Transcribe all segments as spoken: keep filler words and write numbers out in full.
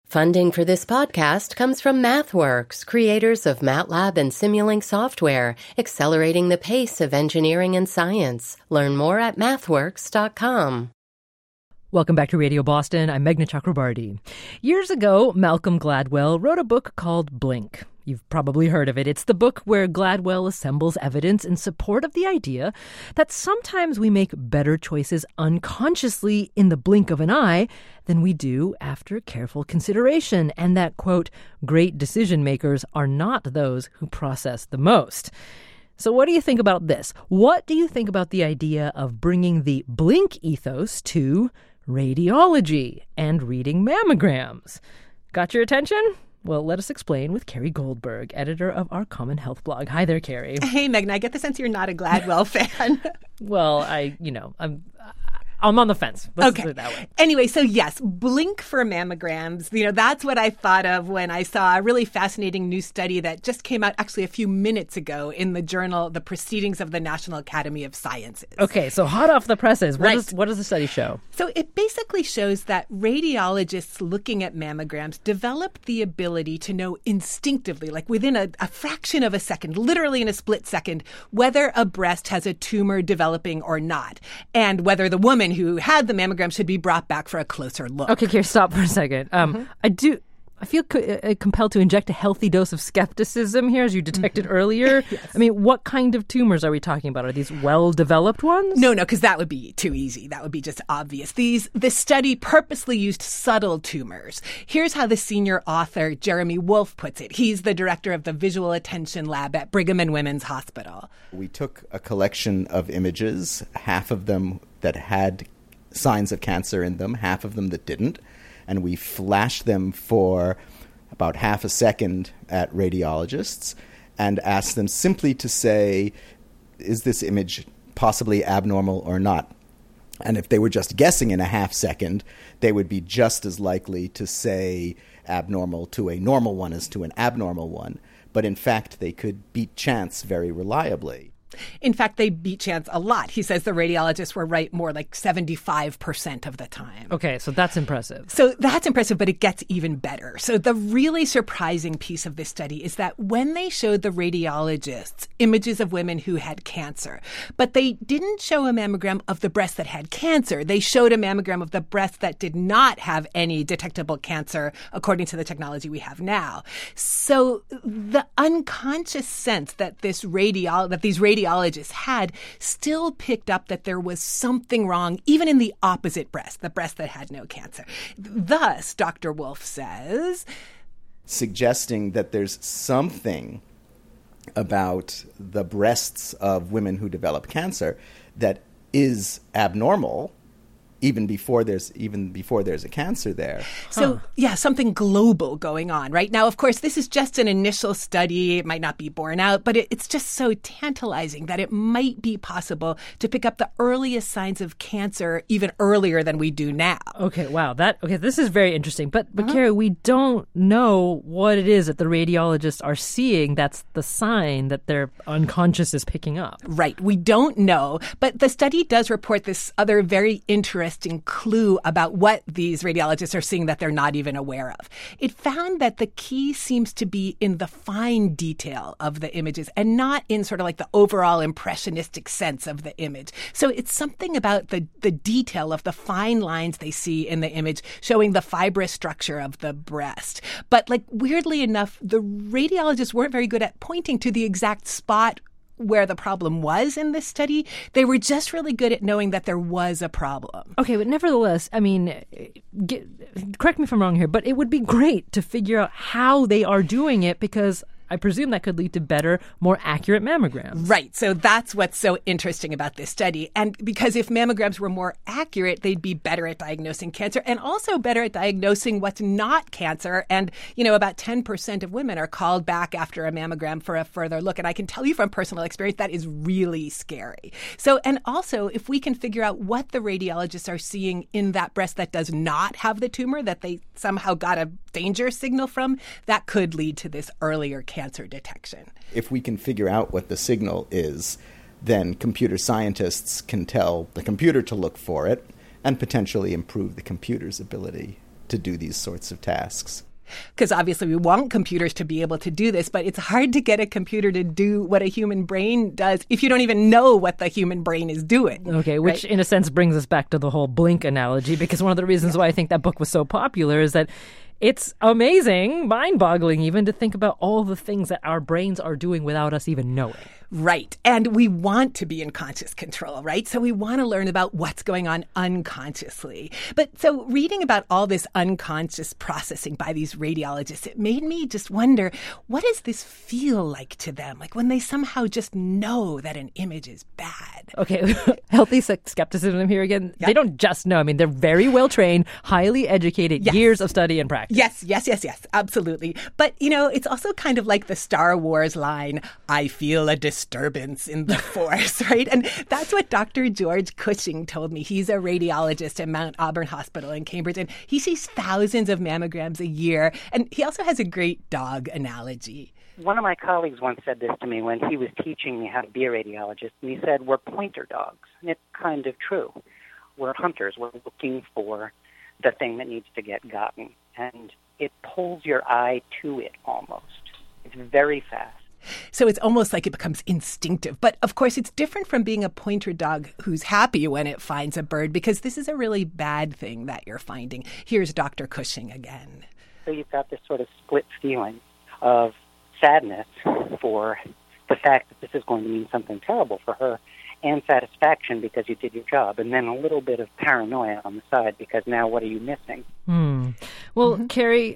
Funding for this podcast comes from MathWorks, creators of MATLAB and Simulink software, accelerating the pace of engineering and science. Learn more at mathworks dot com. Welcome back to Radio Boston. I'm Meghna Chakrabarti. Years ago, Malcolm Gladwell wrote a book called Blink. You've probably heard of it. It's the book where Gladwell assembles evidence in support of the idea that sometimes we make better choices unconsciously in the blink of an eye than we do after careful consideration, and that, quote, great decision makers are not those who process the most. So what do you think about this? What do you think about the idea of bringing the blink ethos to radiology and reading mammograms? Got your attention? Well, let us explain with Carrie Goldberg, editor of our Common Health blog. Hi there, Carrie. Hey, Meghna. I get the sense you're not a Gladwell fan. Well, I, you know, I'm... I'm on the fence. Let's okay. put it that way. Anyway, so yes, blink for mammograms. You know, that's what I thought of when I saw a really fascinating new study that just came out actually a few minutes ago in the journal, The Proceedings of the National Academy of Sciences. Okay, so hot off the presses. What, right. does, what does the study show? So it basically shows that radiologists looking at mammograms developed the ability to know instinctively, like within a, a fraction of a second, literally in a split second, whether a breast has a tumor developing or not, and whether the woman who had the mammogram should be brought back for a closer look. Okay, Kier, stop for a second. Um, mm-hmm. I do. I feel co- uh, compelled to inject a healthy dose of skepticism here, as you detected mm-hmm. earlier. Yes. I mean, what kind of tumors are we talking about? Are these well-developed ones? No, no, because that would be too easy. That would be just obvious. These, this study purposely used subtle tumors. Here's how the senior author, Jeremy Wolf, puts it. He's the director of the Visual Attention Lab at Brigham and Women's Hospital. We took a collection of images, half of them that had signs of cancer in them, half of them that didn't, and we flashed them for about half a second at radiologists and asked them simply to say, is this image possibly abnormal or not? And if they were just guessing in a half second, they would be just as likely to say abnormal to a normal one as to an abnormal one. But in fact, they could beat chance very reliably. In fact, they beat chance a lot. He says the radiologists were right more like seventy-five percent of the time. Okay, so that's impressive. So that's impressive, but it gets even better. So the really surprising piece of this study is that when they showed the radiologists images of women who had cancer, but they didn't show a mammogram of the breast that had cancer. They showed a mammogram of the breast that did not have any detectable cancer, according to the technology we have now. So the unconscious sense that this radiol that these radiologists Radiologists had still picked up that there was something wrong, even in the opposite breast, the breast that had no cancer. Thus, Doctor Wolf says, suggesting that there's something about the breasts of women who develop cancer that is abnormal, even before there's even before there's a cancer there. So, huh. yeah, something global going on, right? Now, of course, this is just an initial study. It might not be borne out, but it, it's just so tantalizing that it might be possible to pick up the earliest signs of cancer even earlier than we do now. Okay, wow. That okay, this is very interesting. But, but uh-huh. Carrie, we don't know what it is that the radiologists are seeing that's the sign that their unconscious is picking up. Right. We don't know. But the study does report this other very interesting clue about what these radiologists are seeing that they're not even aware of. It found that the key seems to be in the fine detail of the images and not in sort of like the overall impressionistic sense of the image. So it's something about the, the detail of the fine lines they see in the image showing the fibrous structure of the breast. But like weirdly enough, the radiologists weren't very good at pointing to the exact spot where the problem was in this study. They were just really good at knowing that there was a problem. Okay, but nevertheless, I mean, get, correct me if I'm wrong here, but it would be great to figure out how they are doing it, because I presume that could lead to better, more accurate mammograms. Right. So that's what's so interesting about this study. And because if mammograms were more accurate, they'd be better at diagnosing cancer and also better at diagnosing what's not cancer. And, you know, about ten percent of women are called back after a mammogram for a further look. And I can tell you from personal experience, that is really scary. So, and also, if we can figure out what the radiologists are seeing in that breast that does not have the tumor, that they somehow got a danger signal from, that could lead to this earlier cancer detection. If we can figure out what the signal is, then computer scientists can tell the computer to look for it and potentially improve the computer's ability to do these sorts of tasks. Because obviously we want computers to be able to do this, but it's hard to get a computer to do what a human brain does if you don't even know what the human brain is doing. Okay, which right? in a sense brings us back to the whole Blink analogy, because one of the reasons yeah. why I think that book was so popular is that it's amazing, mind-boggling even, to think about all the things that our brains are doing without us even knowing. Right. And we want to be in conscious control, right? So we want to learn about what's going on unconsciously. But so reading about all this unconscious processing by these radiologists, it made me just wonder, what does this feel like to them? Like when they somehow just know that an image is bad. Okay. Healthy skepticism here again. Yep. They don't just know. I mean, they're very well trained, highly educated, yes. years of study and practice. Yes, yes, yes, yes. Absolutely. But, you know, it's also kind of like the Star Wars line, I feel a disturbance in the force, right? And that's what Doctor George Cushing told me. He's a radiologist at Mount Auburn Hospital in Cambridge, and he sees thousands of mammograms a year. And he also has a great dog analogy. One of my colleagues once said this to me when he was teaching me how to be a radiologist, and he said, we're pointer dogs. And it's kind of true. We're hunters. We're looking for the thing that needs to get gotten. And it pulls your eye to it almost. It's very fast. So it's almost like it becomes instinctive. But of course, it's different from being a pointer dog who's happy when it finds a bird, because this is a really bad thing that you're finding. Here's Doctor Cushing again. So you've got this sort of split feeling of sadness for the fact that this is going to mean something terrible for her, and satisfaction because you did your job, and then a little bit of paranoia on the side because now what are you missing? Hmm. Well, mm-hmm. Carrie,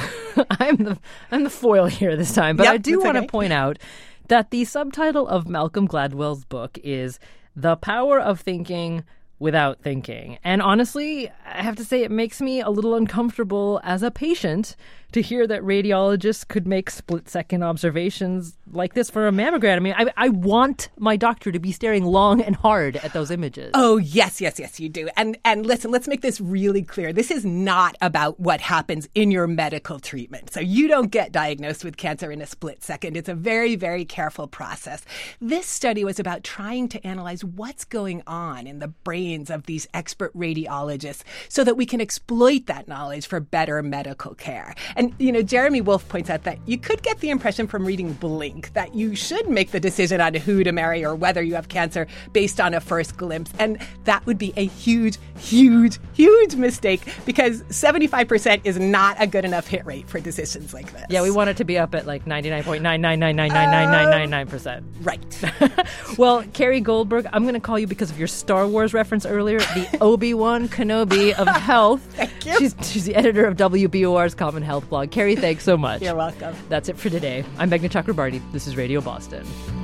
I'm the I'm the foil here this time, but yep, I do want to okay. point out that the subtitle of Malcolm Gladwell's book is The Power of Thinking Without Thinking. And honestly, I have to say it makes me a little uncomfortable as a patient to hear that radiologists could make split-second observations like this for a mammogram. I mean, I, I want my doctor to be staring long and hard at those images. Oh, yes, yes, yes, you do. And and listen, let's make this really clear. This is not about what happens in your medical treatment. So you don't get diagnosed with cancer in a split second. It's a very, very careful process. This study was about trying to analyze what's going on in the brains of these expert radiologists so that we can exploit that knowledge for better medical care. And, you know, Jeremy Wolf points out that you could get the impression from reading Blink that you should make the decision on who to marry or whether you have cancer based on a first glimpse. And that would be a huge, huge, huge mistake, because seventy-five percent is not a good enough hit rate for decisions like this. Yeah, we want it to be up at like ninety-nine point nine nine nine nine nine nine nine nine nine percent. Right. Well, Carrie Goldberg, I'm going to call you because of your Star Wars reference earlier, the Obi-Wan Kenobi of health. Thank you. She's, she's the editor of W B O R's Common Health blog. Carrie, thanks so much. You're welcome. That's it for today. I'm Meghna Chakrabarty. This is Radio Boston.